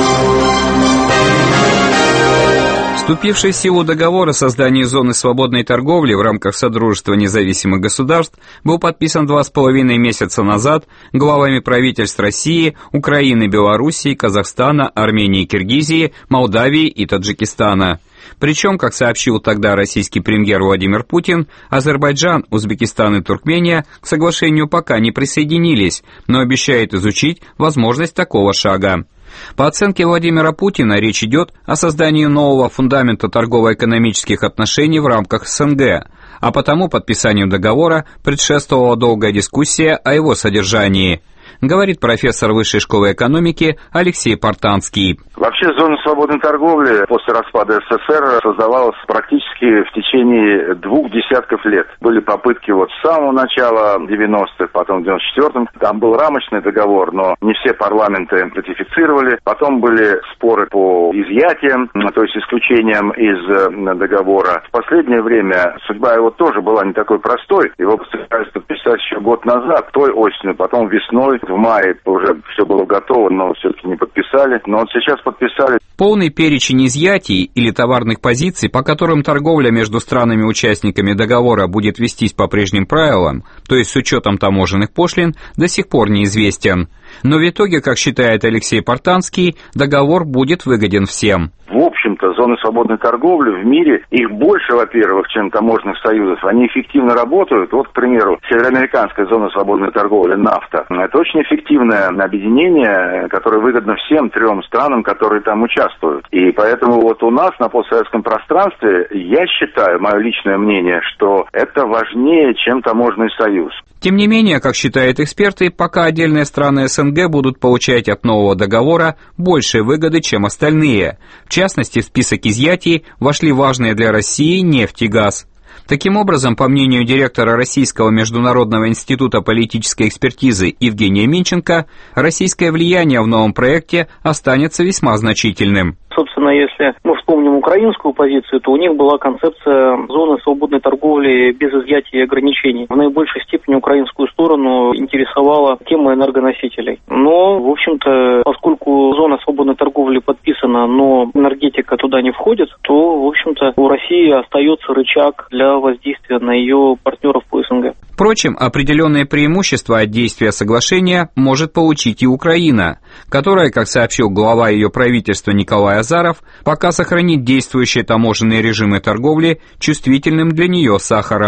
S13: Вступивший в силу договор о создании зоны свободной торговли в рамках Содружества независимых государств был подписан два с половиной месяца назад главами правительств России, Украины, Белоруссии, Казахстана, Армении, Киргизии, Молдавии и Таджикистана. Причем, как сообщил тогда российский премьер Владимир Путин, Азербайджан, Узбекистан и Туркмения к соглашению пока не присоединились, но обещает изучить возможность такого шага. По оценке Владимира Путина, речь идет о создании нового фундамента торгово-экономических отношений в рамках эс эн гэ, а потому подписанию договора предшествовала долгая дискуссия о его содержании, говорит профессор Высшей школы экономики Алексей Портанский.
S18: Вообще зона свободной торговли после распада эс эс эр создавалась практически в течение двух десятков лет. Были попытки вот с самого начала девяностых, потом в девяносто четвёртом. Там был рамочный договор, но не все парламенты ратифицировали. Потом были споры по изъятиям, то есть исключениям из договора. В последнее время судьба его тоже была не такой простой. Его постарались подписать еще год назад, той осенью, потом весной. В мае уже все было готово, но все-таки не подписали. Но вот сейчас подписали.
S13: Полный перечень изъятий или товарных позиций, по которым торговля между странами-участниками договора будет вестись по прежним правилам, то есть с учетом таможенных пошлин, до сих пор неизвестен. Но в итоге, как считает Алексей Портанский, договор будет выгоден всем.
S18: В общем-то, зоны свободной торговли в мире, их больше, во-первых, чем таможенных союзов. Они эффективно работают. Вот, к примеру, Североамериканская зона свободной торговли, нафта. Это очень эффективное объединение, которое выгодно всем трем странам, которые там участвуют. И поэтому вот у нас на постсоветском пространстве, я считаю, мое личное мнение, что это важнее, чем таможенный союз.
S13: Тем не менее, как считают эксперты, пока отдельные страны эс эн гэ будут получать от нового договора больше выгоды, чем остальные. В частности, в список изъятий вошли важные для России нефть и газ. Таким образом, по мнению директора Российского международного института политической экспертизы Евгения Минченко, российское влияние в новом проекте останется весьма значительным.
S19: Собственно, если мы вспомним украинскую позицию, то у них была концепция зоны свободной торговли без изъятия и ограничений. В наибольшей степени украинскую сторону интересовала тема энергоносителей. Но, в общем-то, поскольку зона свободной торговли подписана, но энергетика туда не входит, то, в общем-то, у России остается рычаг для воздействия на ее партнеров по эс эн гэ.
S13: Впрочем, определенные преимущества от действия соглашения может получить и Украина, которая, как сообщил глава ее правительства Николай Азаров, пока сохранит действующие таможенные режимы торговли чувствительным для нее сахаром.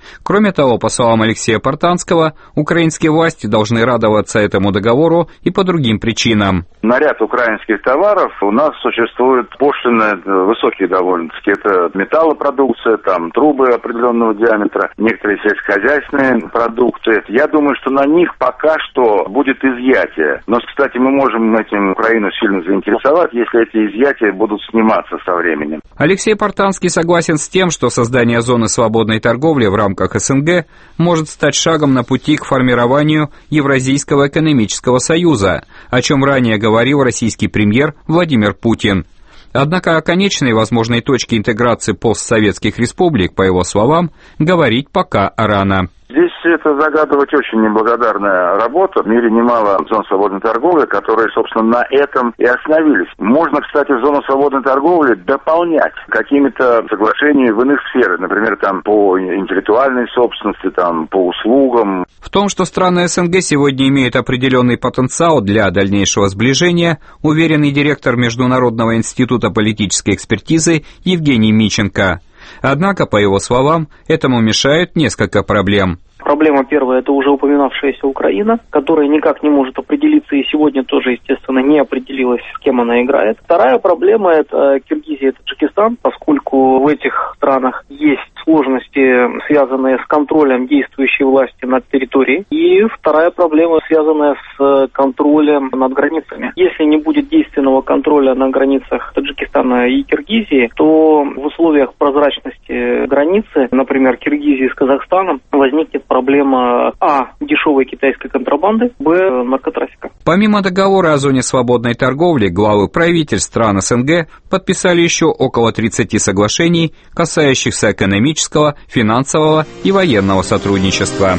S13: Кроме того, по словам Алексея Портанского, украинские власти должны радоваться этому договору и по другим причинам.
S18: На ряд украинских товаров у нас существуют пошлины высокие довольно-таки. Это металлопродукция, там трубы определенного диаметра, некоторые сельскохозяйственные продукты. Я думаю, что на них пока что будет изъятие. Но, кстати, мы можем этим Украину сильно заинтересовать, если эти изъятия будут сниматься со временем.
S13: Алексей Портанский согласен с тем, что создание зоны свободной торговли в рамках СНГ может стать шагом на пути к формированию Евразийского экономического союза, о чем ранее говорил российский премьер Владимир Путин. Однако о конечной возможной точке интеграции постсоветских республик, по его словам, говорить пока рано.
S18: Здесь это загадывать очень неблагодарная работа. В мире немало зон свободной торговли, которые, собственно, на этом и остановились. Можно, кстати, зону свободной торговли дополнять какими-то соглашениями в иных сферах, например, там по интеллектуальной собственности, там по услугам.
S13: В том, что страны СНГ сегодня имеют определенный потенциал для дальнейшего сближения, уверен и директор Международного института политической экспертизы Евгений Миченко. Однако, по его словам, этому мешают несколько проблем.
S19: Проблема первая – это уже упоминавшаяся Украина, которая никак не может определиться и сегодня тоже, естественно, не определилась, с кем она играет. Вторая проблема – это Киргизия и Таджикистан, поскольку в этих странах есть сложности, связанные с контролем действующей власти над территорией. И вторая проблема, связанная с контролем над границами. Если не будет действенного контроля на границах Таджикистана и Киргизии, то в условиях прозрачности границы, например, Киргизии с Казахстаном, возникнет проблема а. дешевой китайской контрабанды, б. наркотрафика.
S13: Помимо договора о зоне свободной торговли, главы правительств стран СНГ подписали еще около тридцати соглашений, касающихся экономического, финансового и военного сотрудничества.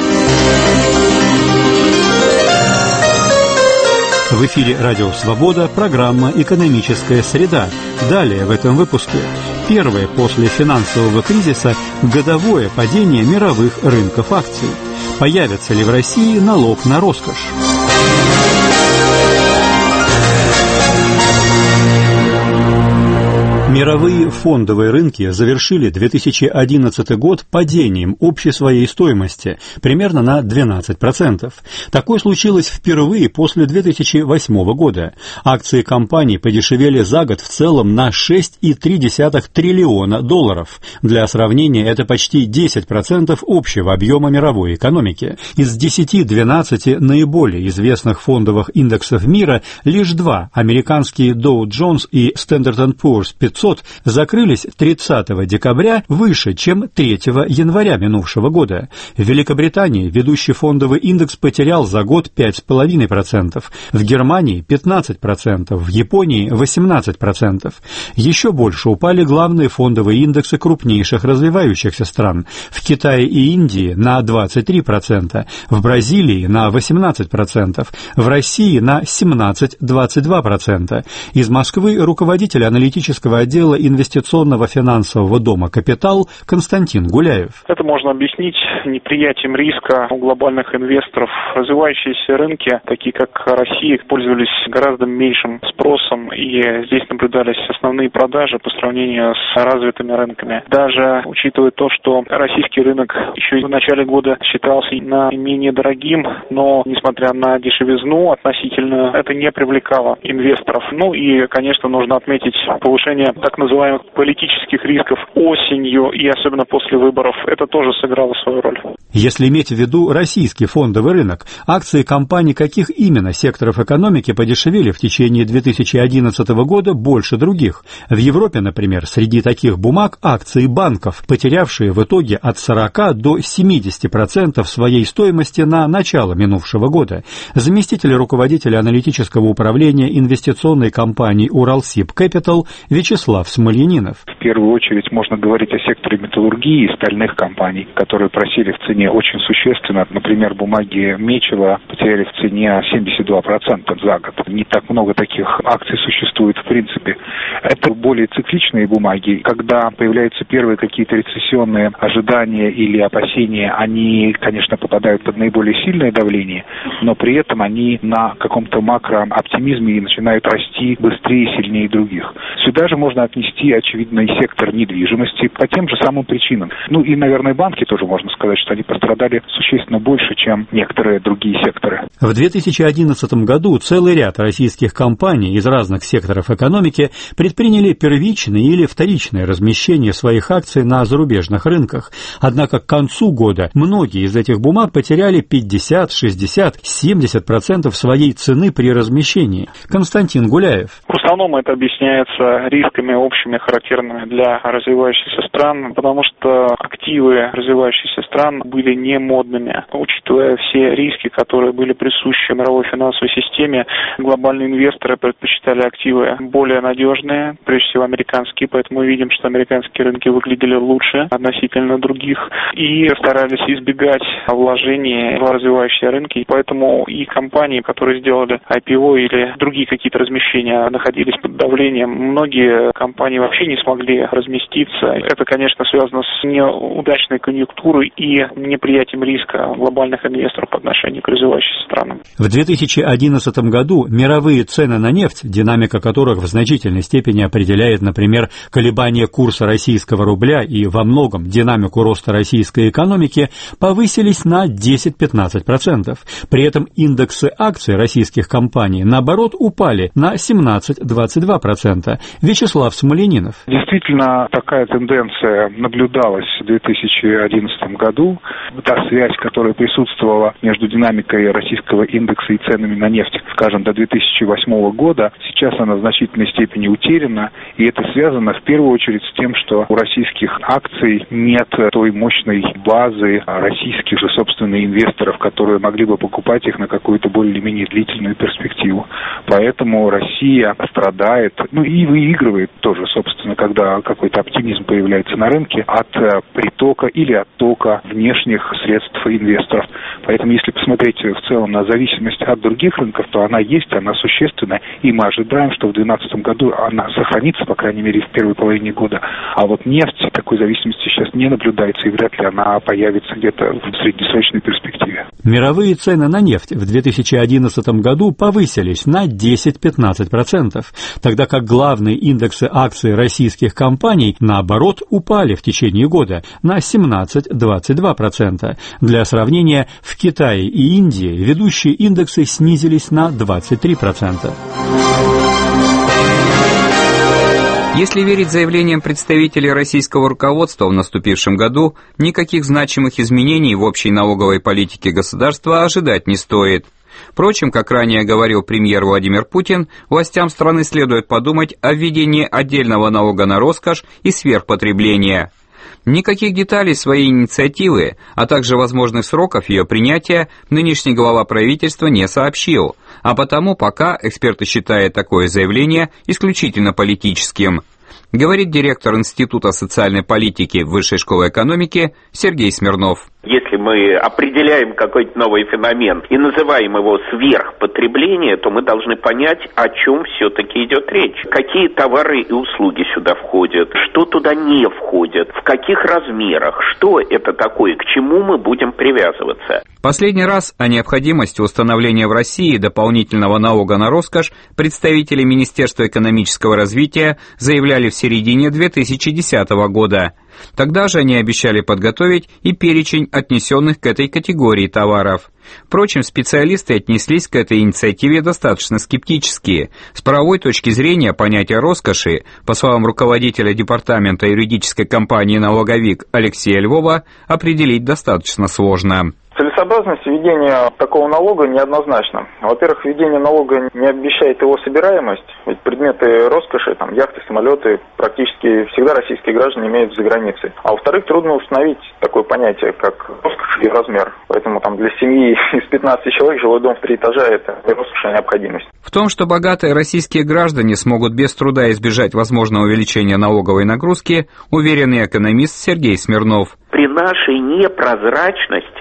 S12: В эфире «Радио Свобода» программа «Экономическая среда». Далее в этом выпуске. Первое после финансового кризиса годовое падение мировых рынков акций. Появится ли в России налог на роскошь? Мировые фондовые рынки завершили две тысячи одиннадцатый год падением общей своей стоимости примерно на двенадцать процентов. Такое случилось впервые после две тысячи восьмого года. Акции компаний подешевели за год в целом на шесть целых три десятых триллиона долларов. Для сравнения, это почти десять процентов общего объема мировой экономики. Из десяти-двенадцати наиболее известных фондовых индексов мира лишь два, американские Dow Jones и Standard энд Poor's пятьсот, закрылись тридцатого декабря выше, чем третьего января минувшего года. В Великобритании ведущий фондовый индекс потерял за год пять целых пять десятых процента, в Германии пятнадцать процентов, в Японии восемнадцать процентов. Еще больше упали главные фондовые индексы крупнейших развивающихся стран. В Китае и Индии на двадцать три процента, в Бразилии на восемнадцать процентов, в России на семнадцать целых двадцать два сотых процента. Из Москвы руководитель аналитического отдела инвестиционного финансового дома «Капитал» Константин Гуляев.
S20: Это можно объяснить неприятием риска у глобальных инвесторов. Развивающиеся рынки, такие как Россия, пользовались гораздо меньшим спросом, и здесь наблюдались основные продажи по сравнению с развитыми рынками. Даже учитывая то, что российский рынок еще в начале года считался наименее дорогим, но, несмотря на дешевизну относительно, это не привлекало инвесторов. Ну и, конечно, нужно отметить повышение так называемых политических рисков осенью и особенно после выборов. Это тоже сыграло свою роль.
S12: Если иметь в виду российский фондовый рынок, акции компаний каких именно секторов экономики подешевели в течение две тысячи одиннадцатого года больше других? В Европе, например, среди таких бумаг акции банков, потерявшие в итоге от сорока до семидесяти процентов своей стоимости на начало минувшего года. Заместитель руководителя аналитического управления инвестиционной компании «Уралсиб Кэпитал» Вячеслав Смольянинов.
S21: В первую очередь можно говорить о секторе металлургии и стальных компаний, которые просели в цене очень существенно. Например, бумаги Мечева потеряли в цене семьдесят два процента за год. Не так много таких акций существует в принципе. Это более цикличные бумаги. Когда появляются первые какие-то рецессионные ожидания или опасения, они, конечно, попадают под наиболее сильное давление, но при этом они на каком-то макрооптимизме и начинают расти быстрее и сильнее других. Сюда же можно отнести, очевидно, и сектор недвижимости по тем же самым причинам. Ну и, наверное, банки тоже можно сказать, что они пострадали существенно больше, чем некоторые другие секторы.
S12: В две тысячи одиннадцатом году целый ряд российских компаний из разных секторов экономики предприняли первичное или вторичное размещение своих акций на зарубежных рынках. Однако к концу года многие из этих бумаг потеряли пятьдесят, шестьдесят, семьдесят процентов своей цены при размещении. Константин Гуляев.
S20: В основном это объясняется рисками общими, характерными для развивающихся стран, потому что активы развивающихся стран были не модными. Учитывая все риски, которые были присущи мировой финансовой системе, глобальные инвесторы предпочитали активы более надежные, прежде всего американские, поэтому мы видим, что американские рынки выглядели лучше относительно других и старались избегать вложений в развивающиеся рынки. Поэтому и компании, которые сделали ай пи о или другие какие-то размещения, находились под давлением. Многие компании вообще не смогли разместиться. Это, конечно, связано с неудачной конъюнктурой и неприятием риска глобальных инвесторов по отношению к развивающимся странам.
S12: В две тысячи одиннадцатом году мировые цены на нефть, динамика которых в значительной степени определяет, например, колебания курса российского рубля и во многом динамику роста российской экономики, повысились на десять-пятнадцать процентов. При этом индексы акций российских компаний, наоборот, упали на семнадцать-двадцать два процента. Вячеслав Смоленинов.
S21: Действительно, такая тенденция наблюдалась в две тысячи одиннадцатом году. Та связь, которая присутствовала между динамикой российского индекса и ценами на нефть, скажем, до две тысячи восьмого года, сейчас она в значительной степени утеряна, и это связано в первую очередь с тем, что у российских акций нет той мощной базы российских же, собственно, инвесторов, которые могли бы покупать их на какую-то более-менее длительную перспективу. Поэтому Россия страдает, ну и выигрывает тоже, собственно, когда какой-то оптимизм появляется на рынке от притока или оттока внешних средств инвесторов. Поэтому, если посмотреть в целом на зависимость от других рынков, то она есть, она существенна, и мы ожидаем, что в две тысячи двенадцатом году она сохранится, по крайней мере, в первой половине года. А вот нефть, такой зависимости сейчас не наблюдается, и вряд ли она появится где-то в среднесрочной перспективе.
S12: Мировые цены на нефть в две тысячи одиннадцатом году повысились на десять-пятнадцать процентов, тогда как главные индексы акций российских компаний, наоборот, упали в течение года на семнадцать-двадцать два процента. Для сравнения, в Китае и Индии ведущие индексы снизились на двадцать три процента.
S13: Если верить заявлениям представителей российского руководства в наступившем году, никаких значимых изменений в общей налоговой политике государства ожидать не стоит. Впрочем, как ранее говорил премьер Владимир Путин, властям страны следует подумать о введении отдельного налога на роскошь и сверхпотребление. Никаких деталей своей инициативы, а также возможных сроков ее принятия нынешний глава правительства не сообщил, а потому пока эксперты считают такое заявление исключительно политическим. Говорит директор Института социальной политики Высшей школы экономики Сергей Смирнов.
S2: Если мы определяем какой-то новый феномен и называем его сверхпотребление, то мы должны понять, о чем все-таки идет речь. Какие товары и услуги сюда входят, что туда не входит, в каких размерах, что это такое, к чему мы будем привязываться.
S13: Последний раз о необходимости установления в России дополнительного налога на роскошь представители Министерства экономического развития заявляли в середине две тысячи десятого года. Тогда же они обещали подготовить и перечень отнесенных к этой категории товаров. Впрочем, специалисты отнеслись к этой инициативе достаточно скептически. С правовой точки зрения понятие роскоши, по словам руководителя департамента юридической компании «Налоговик» Алексея Львова, определить достаточно сложно.
S22: Целесообразность введения такого налога неоднозначна. Во-первых, введение налога не обещает его собираемость, ведь предметы роскоши, там, яхты, самолеты, практически всегда российские граждане имеют за границей. А во-вторых, трудно установить такое понятие, как роскошь и размер. Поэтому там для семьи из пятнадцати человек жилой дом в три этажа – это роскошь и необходимость.
S13: В том, что богатые российские граждане смогут без труда избежать возможного увеличения налоговой нагрузки, уверенный экономист Сергей Смирнов.
S2: При нашей непрозрачности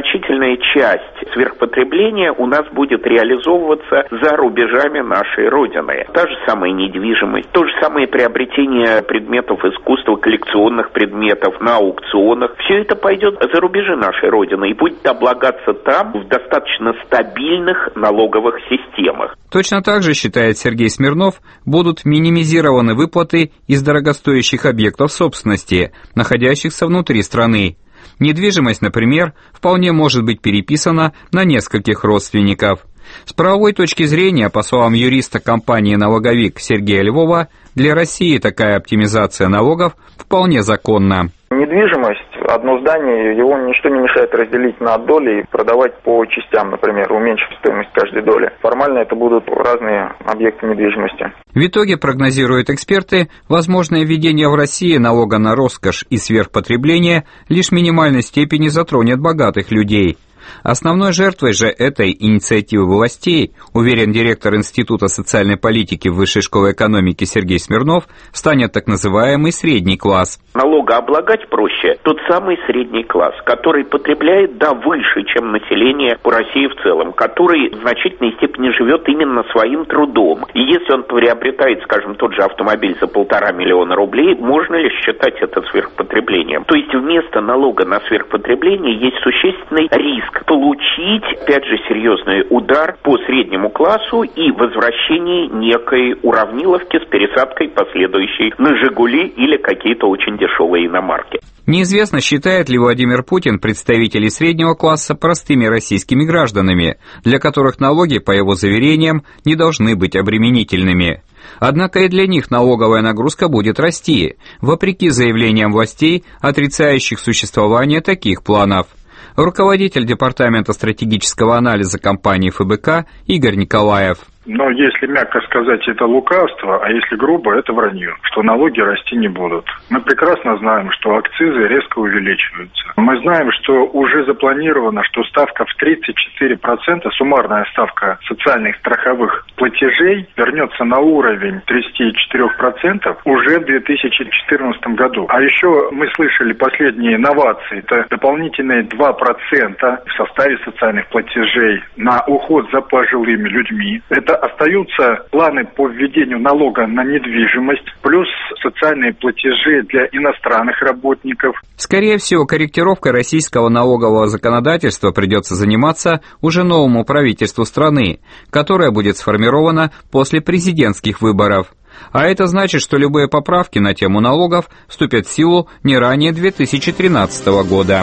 S2: значительная часть сверхпотребления у нас будет реализовываться за рубежами нашей Родины. Та же самая недвижимость, то же самое приобретение предметов искусства, коллекционных предметов на аукционах. Все это пойдет за рубежи нашей Родины и будет облагаться там в достаточно стабильных налоговых системах.
S13: Точно так же, считает Сергей Смирнов, будут минимизированы выплаты из дорогостоящих объектов собственности, находящихся внутри страны. Недвижимость, например, вполне может быть переписана на нескольких родственников. С правовой точки зрения, по словам юриста компании «Налоговик» Сергея Львова, для России такая оптимизация налогов вполне законна.
S22: Недвижимость, одно здание, его ничто не мешает разделить на доли и продавать по частям, например, уменьшив стоимость каждой доли. Формально это будут разные объекты недвижимости.
S13: В итоге, прогнозируют эксперты, возможное введение в России налога на роскошь и сверхпотребление лишь в минимальной степени затронет богатых людей. Основной жертвой же этой инициативы властей, уверен директор Института социальной политики Высшей школы экономики Сергей Смирнов, станет так называемый средний класс.
S2: Налогооблагать проще тот самый средний класс, который потребляет да выше, чем население по России в целом, который в значительной степени живет именно своим трудом. И если он приобретает, скажем, тот же автомобиль за полтора миллиона рублей, можно ли считать это сверхпотреблением? То есть вместо налога на сверхпотребление есть существенный риск получить, опять же, серьезный удар по среднему классу и возвращение некой уравниловки с пересадкой последующей на «Жигули» или какие-то очень дешевые иномарки.
S13: Неизвестно, считает ли Владимир Путин представителей среднего класса простыми российскими гражданами, для которых налоги, по его заверениям, не должны быть обременительными. Однако и для них налоговая нагрузка будет расти, вопреки заявлениям властей, отрицающих существование таких планов. Руководитель департамента стратегического анализа компании эф бэ ка Игорь Николаев.
S15: Но если мягко сказать, это лукавство, а если грубо, это вранье, что налоги расти не будут. Мы прекрасно знаем, что акцизы резко увеличиваются. Мы знаем, что уже запланировано, что ставка в тридцать четыре процента, суммарная ставка социальных страховых платежей вернется на уровень тридцать четыре процента уже в две тысячи четырнадцатом году. А еще мы слышали последние новации, это дополнительные два процента в составе социальных платежей на уход за пожилыми людьми. Это остаются планы по введению налога на недвижимость, плюс социальные платежи для иностранных работников.
S13: Скорее всего, корректировкой российского налогового законодательства придется заниматься уже новому правительству страны, которое будет сформировано после президентских выборов. А это значит, что любые поправки на тему налогов вступят в силу не ранее две тысячи тринадцатого года.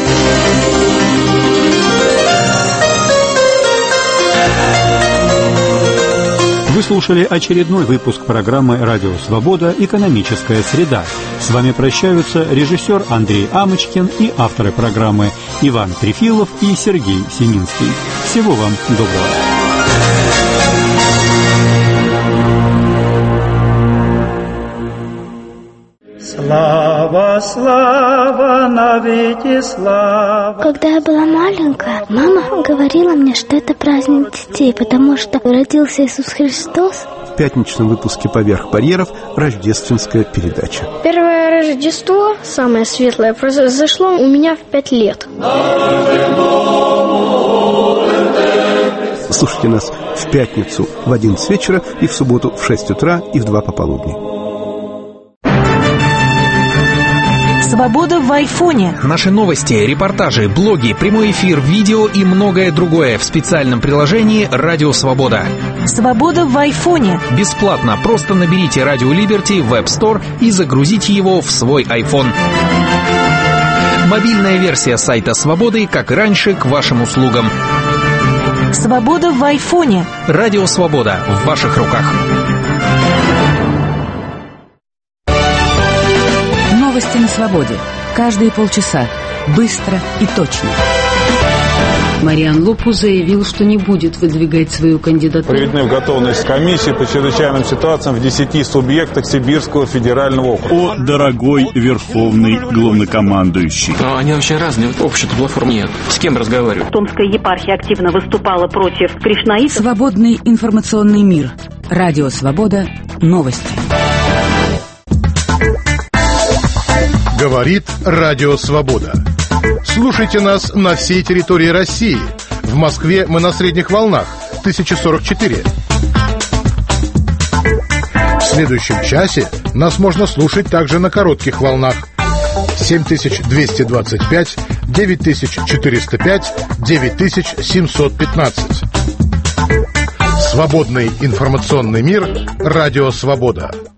S12: Вы слушали очередной выпуск программы «Радио Свобода. Экономическая среда». С вами прощаются режиссер Андрей Амочкин и авторы программы Иван Трефилов и Сергей Семинский. Всего вам доброго.
S4: Слава, слава, навеки слава.
S6: Когда я была маленькая, мама говорила мне, что это праздник детей, потому что родился Иисус Христос.
S23: В пятничном выпуске «Поверх барьеров» рождественская передача.
S24: Первое Рождество, самое светлое, произошло у меня в пять лет.
S23: Слушайте нас в пятницу в одиннадцать вечера и в субботу в шесть утра и в два пополудни.
S25: Свобода в айфоне.
S10: Наши новости, репортажи, блоги, прямой эфир, видео и многое другое в специальном приложении «Радио Свобода».
S25: Свобода в айфоне.
S10: Бесплатно. Просто наберите «Радио Либерти» в App Store и загрузите его в свой iPhone. Мобильная версия сайта Свободы, как и раньше, к вашим услугам.
S25: Свобода в айфоне.
S10: Радио Свобода в ваших руках.
S25: Новости на свободе. Каждые полчаса. Быстро и точно.
S26: Мариан Лопу заявил, что не будет выдвигать свою кандидатуру.
S27: Приведены в готовность комиссии по чрезвычайным ситуациям в десяти субъектах Сибирского федерального округа.
S3: О, дорогой верховный главнокомандующий.
S28: Но они очень разные. Общей-то платформы нет. С кем разговаривать?
S29: Томская епархия активно выступала против кришнаитов.
S25: Свободный информационный мир. Радио Свобода. Новости.
S30: Говорит Радио Свобода.
S1: Слушайте нас на всей территории России. В Москве мы на средних волнах тысяча сорок четыре. В следующем часе нас можно слушать также на коротких волнах семь тысяч двести двадцать пять, девять тысяч четыреста пять, девять тысяч семьсот пятнадцать. Свободный информационный мир. Радио Свобода.